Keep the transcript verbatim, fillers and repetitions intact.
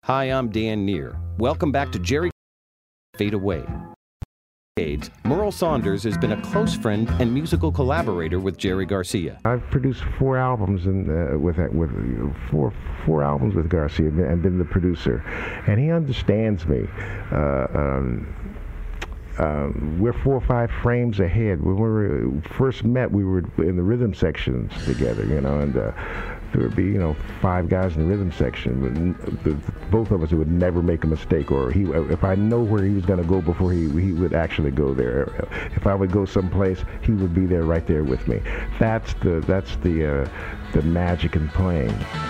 Hi, I'm Dan Neer. Welcome back to Jerry Fade Away. Merle Saunders has been a close friend and musical collaborator with Jerry Garcia. I've produced four albums and uh, with with four four albums with Garcia and been the producer, and he understands me. Uh, um, Um, we're four or five frames ahead. When we were, first met, we were in the rhythm sections together, you know, and uh, there would be, you know, five guys in the rhythm section. The, the, both of us would never make a mistake, or he, if I know where he was going to go before he, he would actually go there. If I would go someplace, he would be there right there with me. That's the, that's the, uh, the magic in playing.